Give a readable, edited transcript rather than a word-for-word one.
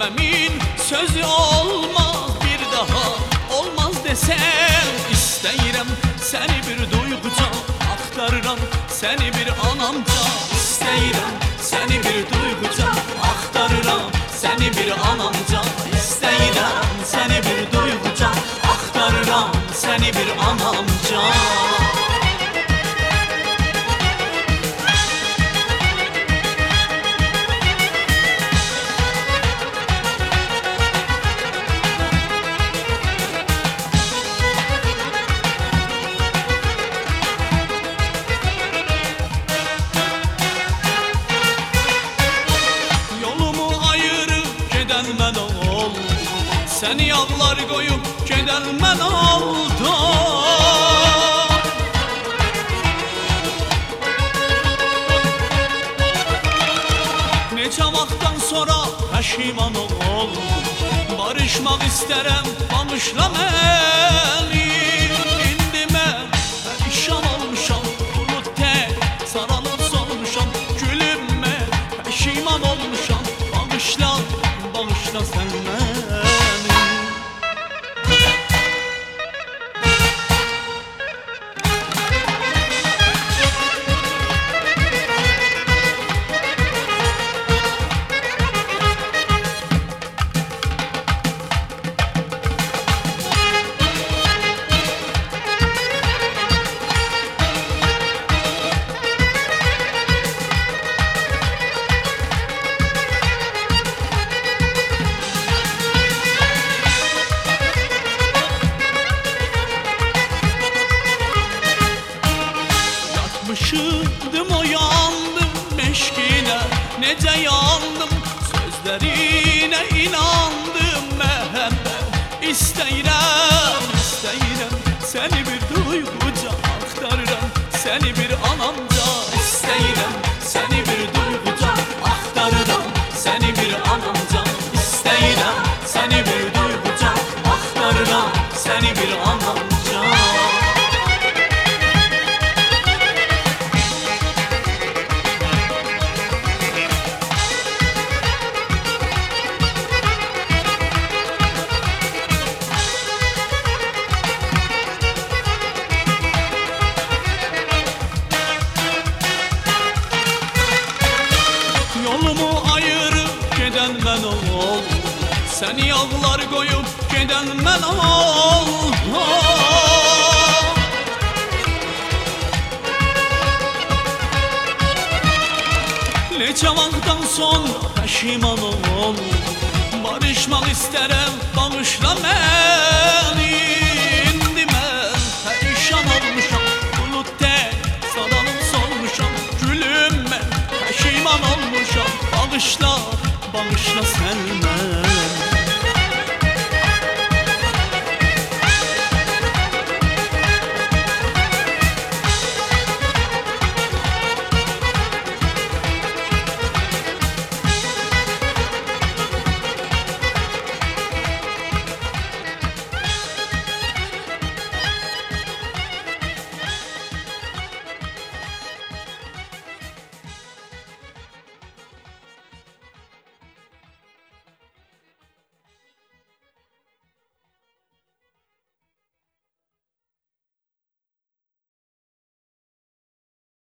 Dönmemin sözü olmaz bir daha, olmaz desem isteyirəm seni bir duyguca, aktarıram seni bir anamca. İsteyirəm seni bir duyguca, aktarıram seni bir anamca. İsteyirəm seni bir duyguca, aktarıram seni bir anamca. Seni yağlar koyup geden mən oldum. Neçə vaxtdan sonra pəşiman oldum. Barışmaq istərəm, bağışla məni. İndi mən pərişan olmuşam, bulut tək saralıb solmuşam. Gülüm mən pəşiman olmuşam, bağışla, bağışla sən məni. Yatmışıydım, uyandım meşkine, nece yandım, sözlerine inandım. Müebbet isteyirəm, isteyirəm seni bir duyguca, aktarıram seni bir anamca. İsteyirəm seni bir duyguca, aktarıram seni bir anamca. İsteyirəm seni bir duyguca, aktarıram seni bir anamca. Yolumu ayırıp geden mən oldum. Seni yağlar koyup geden mən oldum. Neçə vaxtdan sonra pəşiman oldum. Barışmaq istərəm, bağışla məni. İndi mən pərişan olmuşam, bulut tək saralıb solmuşam. Gülüm mən pəşiman olmuşam, bağışla, bağışla sən